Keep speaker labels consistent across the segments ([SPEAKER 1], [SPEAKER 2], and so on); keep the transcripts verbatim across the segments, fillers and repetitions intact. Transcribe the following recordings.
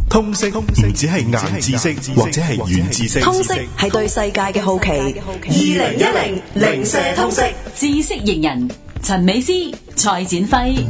[SPEAKER 1] 通識唔只係硬知識或者係軟知識，
[SPEAKER 2] 通識係對世界嘅好奇。二零一零零舍通識
[SPEAKER 3] 知識型人陳美詩、蔡展輝。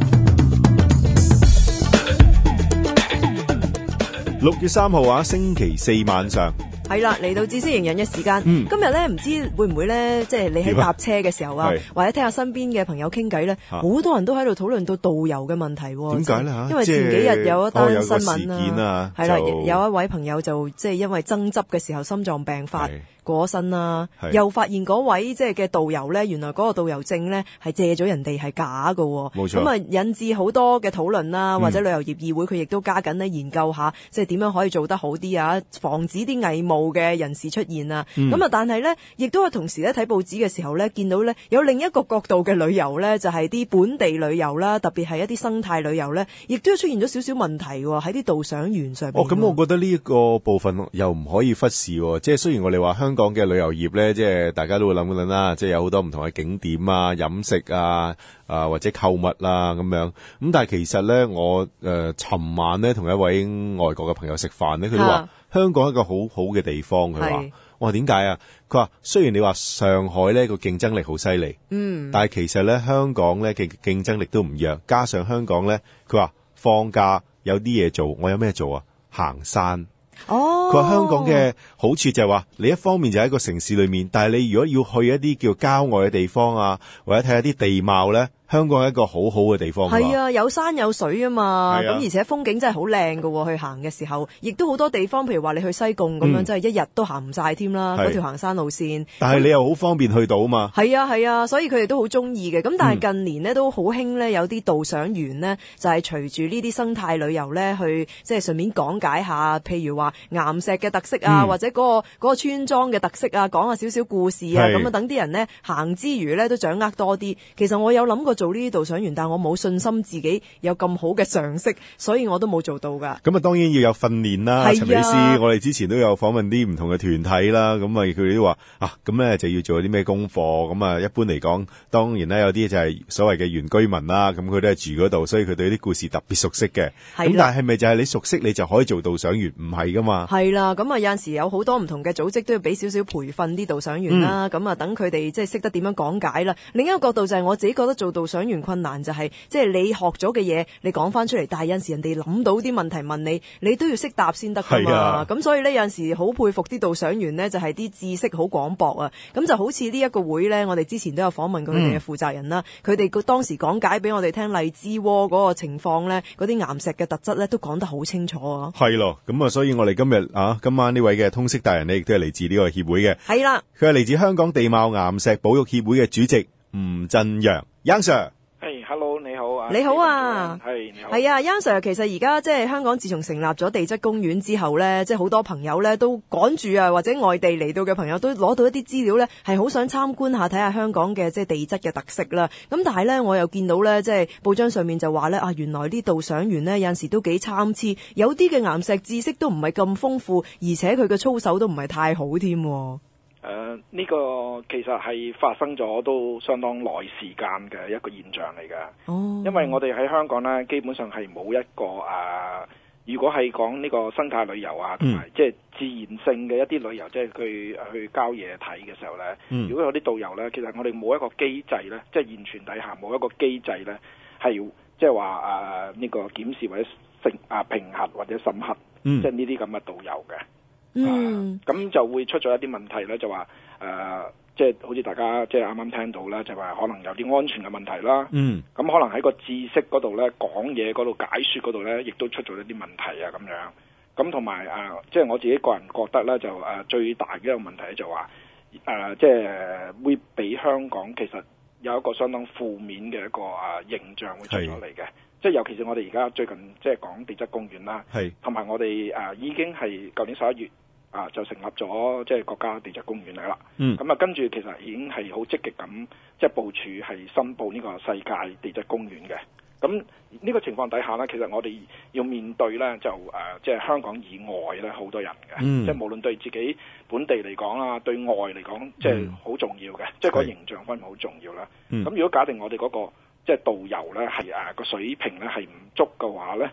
[SPEAKER 4] 六月三號啊，星期四晚上。
[SPEAKER 2] 係啦，嚟到知識型人嘅時間。
[SPEAKER 4] 嗯、
[SPEAKER 2] 今日咧唔知會唔會咧，即係你喺搭車嘅時候啊，或者聽下身邊嘅朋友傾偈咧，好、啊、多人都喺度討論到導遊嘅問題。點解咧吓？因為前幾日有一單新聞啊，係啦，有一位朋友就即係因為爭執嘅時候心臟病發過身啦，又發現嗰位即係嘅導遊咧，原來嗰個導遊證咧係借咗人哋係假㗎，冇錯。咁啊引致好多嘅討論啦，或者旅遊業議會佢亦都加緊咧研究下，即係點樣可以做得好啲啊，防止啲偽冒嘅人士出現啊，咁、嗯、啊，但係咧，亦都係同時咧睇報紙嘅時候咧，見到咧有另一個角度嘅旅遊咧，就係、是、啲本地旅遊啦，特別係一啲生態旅遊咧，亦都出現咗少少問題喎，喺啲導賞員上面。
[SPEAKER 4] 哦，咁我覺得呢一個部分又唔可以忽視，即係雖然我哋話香港嘅旅遊業咧，即係大家都會諗緊啦，即係有好多唔同嘅景點啊、飲食啊、啊或者購物啊咁樣，咁但係其實咧，我誒尋、呃、晚咧同一位外國嘅朋友食飯咧，佢都話。香港係一個好好嘅地方，佢話：我話點解啊？佢話雖然你話上海呢個競爭力好犀利，嗯，但係其實咧香港咧嘅競爭力都唔弱，加上香港咧，佢話放假有啲嘢做，我有咩做啊？行山。哦，佢話香港嘅好處就係話，你一方面就喺一個城市裏面，但係你如果要去一啲叫郊外嘅地方啊，或者睇下啲地貌咧。香港係一個好好嘅地方，係
[SPEAKER 2] 啊，有山有水啊嘛，咁、啊、而且風景真係好靚㗎喎，去行嘅時候，亦都好多地方，譬如話你去西貢咁樣，嗯、真係一日都行唔晒添啦，嗰條行山路線。
[SPEAKER 4] 但係你又好方便去到啊嘛。係
[SPEAKER 2] 啊係啊，所以佢哋都好中意嘅。咁但係近年呢，都好興呢，有啲導賞員呢，就係隨住呢啲生態旅遊呢，去即係順便講解下，譬如話岩石嘅特色啊，嗯、或者嗰、嗰個嗰、嗰個村莊嘅特色啊，講下少少故事啊，咁啊等啲人呢，行之餘呢，都掌握多啲。其實我有諗過做呢啲導賞員，但我冇信心自己有咁好嘅常識，所以我都冇做到噶。
[SPEAKER 4] 咁啊，當然要有訓練啦。陳美詩，我哋之前都有訪問啲唔同嘅團體啦，咁啊，佢哋都話啊，咁咧就要做啲咩功課。咁啊，一般嚟講，當然咧有啲就係所謂嘅原居民啦，咁佢都係住嗰度，所以佢對啲故事特別熟悉嘅。咁但係係咪就係你熟悉你就可以做導賞員？唔係噶嘛。係啦，咁啊有陣時有好多唔同嘅組織都要俾少少培訓啲導賞員啦，咁啊等佢哋即係識得點樣講解啦。另一個角度就係我自己覺得做導賞員困難就係、是，即係你學咗嘅嘢，你講翻出嚟，但係有陣時人哋諗到啲問題問你，你都要識答先得噶嘛。咁、啊、所以呢，有陣時好佩服啲導賞員呢，就係、是、啲知識好廣博啊。咁就好似呢一個會呢，我哋之前都有訪問過佢哋嘅負責人啦，佢哋當時講解俾我哋聽荔枝窩嗰個情況呢，嗰啲岩石嘅特質呢，都講得好清楚啊。係咯，咁啊，所以我哋今日啊，今晚呢位嘅通識大人呢，亦都係嚟自呢個協會嘅。係啦，佢係嚟自香港地貌岩石保育協會嘅主席吳振陽 Young Sir。
[SPEAKER 5] 係、hey，hello， 你好啊！
[SPEAKER 2] 你好啊！
[SPEAKER 5] 係你好。
[SPEAKER 2] 係啊 ，Young Sir，其實而家即係香港自從成立咗地質公園之後咧，即係好多朋友咧都趕住啊，或者外地嚟到嘅朋友都攞到一啲資料咧，係好想參觀下睇下香港嘅即係地質嘅特色啦。咁但係咧，我又見到咧，即係報章上面就話咧啊，原來啲導賞員咧有陣時都幾參差，有啲嘅岩石知識都唔係咁豐富，而且佢嘅操守都唔係太好添。
[SPEAKER 5] 誒、呃，呢、這個其實係發生咗都相當耐時間嘅一個現象嚟嘅。哦，因為我哋喺香港咧，基本上係冇一個誒、呃，如果係講呢個生態旅遊啊，同埋即係自然性嘅一啲旅遊，即係佢去郊野睇嘅時候咧、嗯，如果有啲導遊咧，其實我哋冇一個機制咧，即係現存底下冇一個機制咧，係即係話誒呢個檢視或者評啊評核或者審核，嗯、即係呢啲咁嘅導遊嘅。嗯，咁、啊、就會出咗一啲問題咧，就話誒、呃，即係好似大家即係啱啱聽到啦，就話可能有啲安全嘅問題啦。嗯，咁可能喺個知識嗰度咧，講嘢嗰度解說嗰度咧，亦都出咗一啲問題啊，咁樣。咁同埋誒，即係我自己個人覺得咧，就誒、呃、最大嘅一個問題就話誒、呃，即係會俾香港其實有一個相當負面嘅一個啊、呃、形象會出咗嚟嘅。即係尤其是我哋而家最近即係講地質公園啦，同埋我哋誒、呃、已經係舊年十一月啊、呃、就成立咗即係國家地質公園嚟啦。嗯，咁啊跟住其實已經係好積極咁即係部署係申報呢個世界地質公園嘅。咁呢個情況底下呢，其實我哋要面對呢，就誒、呃、即係香港以外呢好多人嘅、嗯，即係無論對自己本地嚟講啦，對外嚟講即係好重要嘅、嗯，即係個形象方面好重要啦。咁、嗯、如果假定我哋嗰、嗰個即係導遊咧，係誒個水平咧係唔足嘅話咧，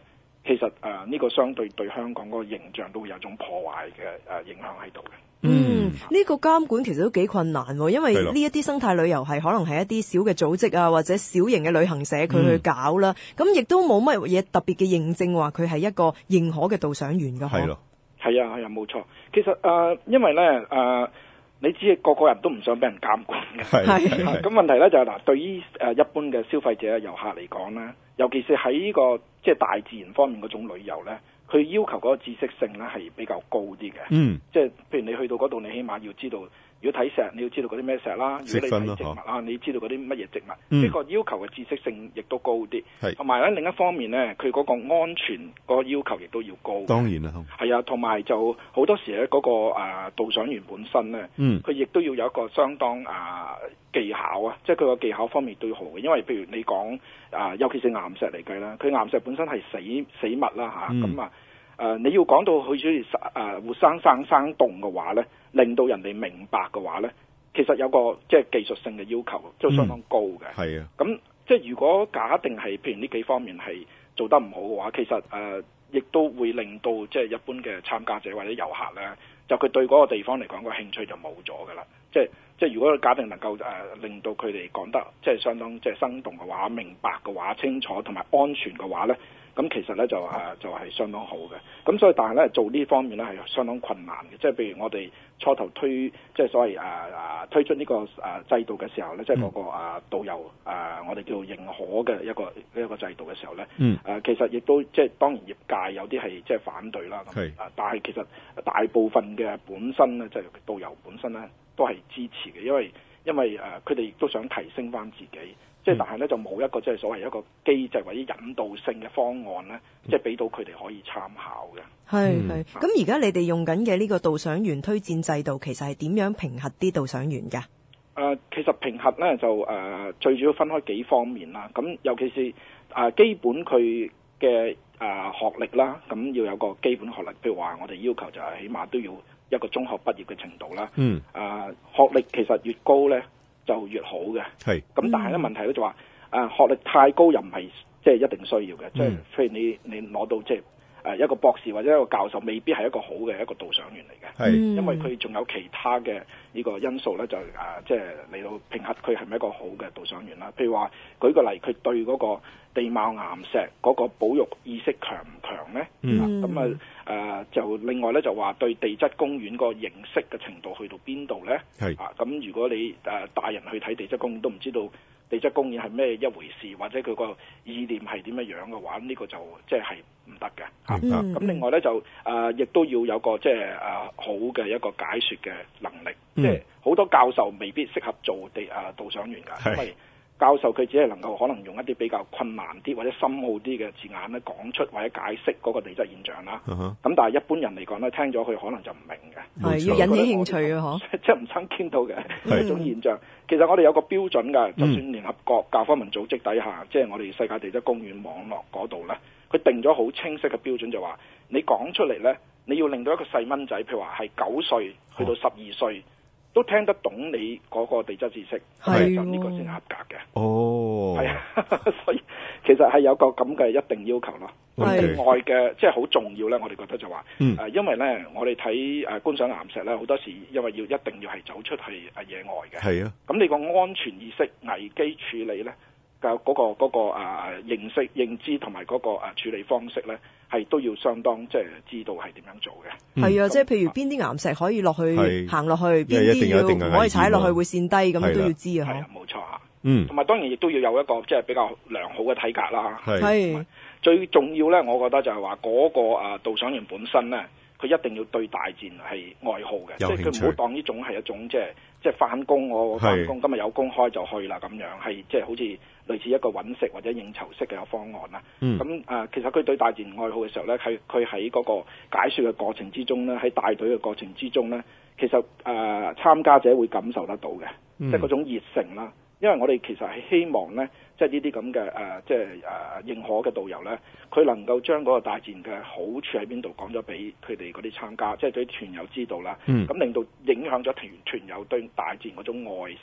[SPEAKER 5] 其實誒呢、呃這個相對對香港嗰個形象都會有種破壞嘅誒影響喺度嘅。
[SPEAKER 2] 嗯，呢、這個監管其實都幾困難，因為呢一啲生態旅遊係可能係一啲小嘅組織啊，或者小型嘅旅行社佢去搞啦，咁、嗯、亦都冇乜嘢特別嘅認證話佢係一個認可嘅導賞員㗎。
[SPEAKER 4] 係咯，
[SPEAKER 5] 係啊係啊，冇錯。其實誒、呃，因為咧誒、呃，你知個個人都唔想俾人監管嘅，係咁問題咧就係、是、嗱，對於誒一般嘅消費者遊客嚟講咧，尤其是喺呢、這個即係大自然方面嗰種旅遊咧。佢要求嗰個知識性咧係比較高啲嘅，嗯，即係譬如你去到嗰度，你起碼要知道，如果睇石，你要知道嗰啲咩石啦；如果你睇植物啊，你知道嗰啲乜嘢植物，呢、嗯、個要求嘅知識性亦都高啲。係，同埋咧另一方面咧，佢嗰個安全嗰個要求亦都要高。當然啦，係啊，同埋就好多時咧嗰、那個誒、啊、導賞員本身咧，嗯，佢亦都要有一個相當啊技巧啊，即係佢個技巧方面都要好嘅，因為譬如你講啊，尤其是岩石嚟計啦，佢岩石本身係死死物啦嚇，咁、嗯、啊。誒、呃，你要講到佢好似誒活生生生動嘅話咧，令到人哋明白嘅話咧，其實有個即係技術性嘅要求，都相當高嘅。係、嗯、啊，咁即係如果假定係譬如呢幾方面係做得唔好嘅話，其實誒亦、呃、都會令到即係一般嘅參加者或者遊客咧，就佢對嗰個地方嚟講個興趣就冇咗㗎啦。即係即係如果假定能夠誒、呃、令到佢哋講得即係相當即係生動嘅話、明白嘅話、清楚同埋安全嘅話咧。咁其實咧就誒、啊、就係、是、相當好嘅，咁所以但係咧做呢方面咧係相當困難嘅，即係譬如我哋初頭推即係所謂誒誒、啊、推出呢、這個誒、啊、制度嘅時候咧，即係嗰個誒、啊、導遊誒、啊、我哋叫做認可嘅一個一個制度嘅時候咧，誒、嗯啊、其實亦都即係當然業界有啲係即係反對啦，咁啊但係其實大部分嘅本身咧即係導遊本身咧都係支持嘅，因為因為誒佢哋亦都想提升翻自己。即、嗯、係，但係咧就冇一個即係所謂一個機制或者引導性嘅方案咧，即係俾到佢哋可以參考嘅。係係。咁而家你哋用緊嘅呢個導賞員推薦制度，其實係點樣評核啲導賞員㗎？誒、呃，其實評核咧就誒、呃、最主要分開幾方面啦。咁尤其是誒、呃、基本佢嘅誒學歷啦，咁要有個基本學歷。譬如話，我哋要求就係起碼都要一個中學畢業嘅程度啦。嗯。誒、呃，學歷其實越高咧，就越好嘅，係咁，但係咧問題咧就話，誒、呃、學歷太高又唔係即係一定需要嘅，即係譬如你你攞到即係誒一個博士或者一個教授，未必係一個好嘅一個導賞員嚟嘅，係因為佢仲有其他嘅呢個因素咧，就誒即係嚟到評核佢係咪一個好嘅導賞員啦。譬如話舉個例，佢對嗰個地貌岩石嗰個保育意識強唔強咧？咁啊誒就另外咧就話對地質公園個認識嘅程度去到邊度咧？係啊，咁如果你誒、呃、大人去睇地質公園都唔知道地質公園係咩一回事，或者佢個意念係點樣樣嘅話，呢、這個就即係唔得嘅。咁、嗯啊、另外咧就誒亦、呃、都要有個即係誒好嘅一個解說嘅能力，嗯、即係好多教授未必適合做地誒、呃、導賞員㗎，因為教授佢只係能夠可能用一啲比較困難啲或者深奧啲嘅字眼咧講出或者解釋嗰個地質現象啦。咁、uh-huh. 但係一般人嚟講咧，聽咗佢可能就唔明嘅。係要引起興趣啊！嗬，即係唔想見到嘅一種現象。其實我哋有個標準㗎，就算聯合國教科文組織底下，即、嗯、係、就是、我哋世界地質公園網絡嗰度咧，佢定咗好清晰嘅標準，就話你講出嚟咧，你要令到一個細蚊仔，譬如話係九歲去到十二歲。哦，都聽得懂你嗰個地質知識，係就呢個先合格嘅。哦，係啊，所以其實係有個咁嘅一定要求咯。咁另外嘅即係好重要咧，我哋覺得就話，誒、嗯呃，因為咧我哋睇誒觀賞岩石咧，好多時因為要一定要係走出去誒野外嘅。係啊，咁你個安全意識、危機處理咧嘅嗰個嗰、嗰個誒、呃、認識、認知同埋嗰個誒、呃、處理方式咧，係都要相當即係知道係點樣做嘅。係、嗯、啊，即係譬如邊啲岩石可以落去行落去，邊啲要唔可以踩落去會跣低，咁都要知啊。係啊，冇錯啊。嗯，同埋當然亦都要有一個即係比較良好嘅體格啦。係，最重要咧，我覺得就係話嗰個啊導賞員本身咧，佢一定要對大自然係愛好嘅，即係佢唔好當呢種係一種即係即係返工，我返工今日有工開就去啦咁樣，係即係好似類似一個揾食或者應酬式嘅方案啦。咁、嗯、啊、呃，其實佢對大自然愛好嘅時候咧，係佢喺嗰個解說嘅過程之中咧，喺帶隊嘅過程之中咧，其實誒、呃、參加者會感受得到嘅、嗯，即係嗰種熱誠啦。因為我哋其實係希望咧，即係呢啲咁嘅誒，即係誒、呃、認可嘅導遊咧，佢能夠將嗰個大自然嘅好處喺邊度講咗俾佢哋嗰啲參加，即係對團友知道啦。咁、嗯、令到影響咗團團友對大自然嗰種愛惜，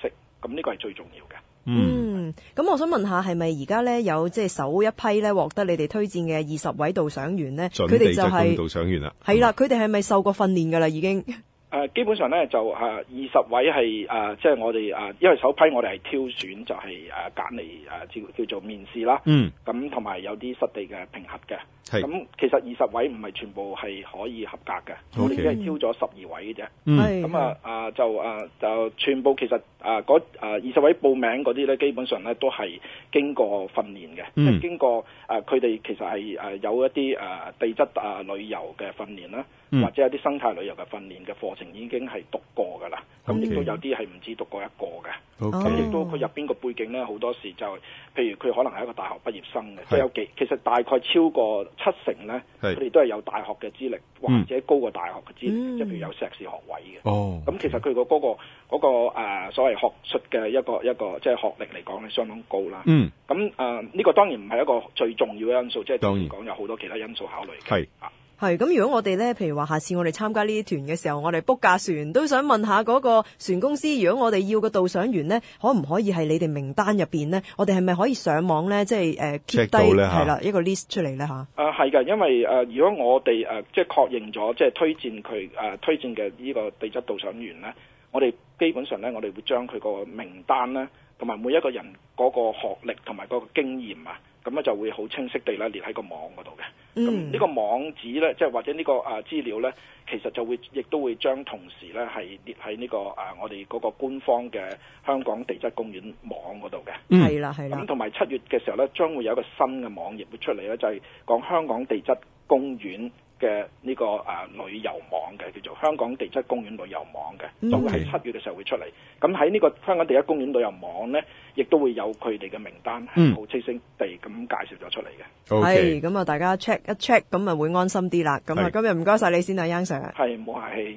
[SPEAKER 5] 咁呢個係最重要嘅。
[SPEAKER 2] 嗯，咁我想問下，係咪而家咧有即係首一批咧獲得你哋推薦嘅二十位導賞員咧？佢哋就係
[SPEAKER 4] 導賞員啦，
[SPEAKER 2] 係啦，佢哋係咪受過訓練噶啦？已經？
[SPEAKER 5] 誒、呃、基本上咧就誒二十位係誒即係我哋誒、呃，因為首批我哋係挑選就係誒揀嚟誒叫叫做面試啦。嗯。咁同埋有啲實地嘅評核嘅。係。咁其實二十位唔係全部係可以合格嘅，我哋只係挑咗十二位嘅啫。嗯。咁啊啊就啊就全部其實啊嗰啊二十位報名嗰啲咧，基本上咧都係經過訓練嘅，即係、嗯、經過誒佢哋其實係誒有一啲誒、呃、地質啊旅遊嘅訓練啦。或者有啲生態旅遊嘅訓練嘅課程已經係讀過㗎啦，咁亦都有啲係唔止讀過一個嘅，咁亦、okay. 都佢入邊個背景咧好多時就係、譬如佢可能係一個大學畢業生嘅，即係有幾其實大概超過七成咧，佢哋都係有大學嘅資歷，或者高過大學嘅資歷，嗯、即係譬如有碩士學位嘅。哦，咁其實佢、嗰個嗰、嗰個嗰、嗰個、呃、所謂學術嘅一個一個即係學歷嚟講咧，相當高啦。嗯，咁誒呢個當然唔係一個最重要嘅因素，即係當然講有好多其他因素考慮嘅。係啊。
[SPEAKER 2] 係咁，如果我哋咧，譬如話下次我哋參加呢啲團嘅時候，我哋 book 架船，都想問下嗰個船公司，如果我哋要個導賞員咧，可唔可以係你哋名單入邊咧？我哋係咪可以上網咧，即係誒 keep 低係啦一個 list 出嚟咧吓？
[SPEAKER 5] 啊係㗎，因為誒、呃、如果我哋誒、呃、即係確認咗，即係推薦佢誒、呃、推薦嘅呢個地質導賞員咧，我哋基本上咧，我哋會將佢個名單咧，同埋每一個人嗰個學歷同埋嗰個經驗啊。咁咧就會好清晰地咧列喺個網嗰度嘅。咁呢、嗯、個網址咧，即係或者、這個啊、資呢個誒資料咧，其實就會亦都會將同時咧係列喺呢、這個誒、啊、我哋嗰個官方嘅香港地質公園網嗰度嘅。係啦係啦。咁同埋七月嘅時候咧，將會有一個新嘅網頁會出嚟咧，就係、是、講香港地質公園嘅呢、這個誒、啊、旅遊網嘅，叫做香港地質公園旅遊網嘅，都會喺七月嘅時候會出嚟。咁喺呢個香港地質公園旅遊網咧，亦都會有佢哋嘅名單，係好清晰地咁介紹咗出嚟嘅。
[SPEAKER 2] 係咁啊，大家 check 一 check，咁啊會安心啲啦。咁啊，今日唔該晒你先啊，Young Sir。
[SPEAKER 5] 係，唔好客氣。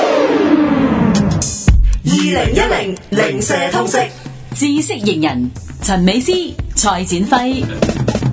[SPEAKER 3] 二零一零零舍通識知識型人陳美詩、蔡展輝。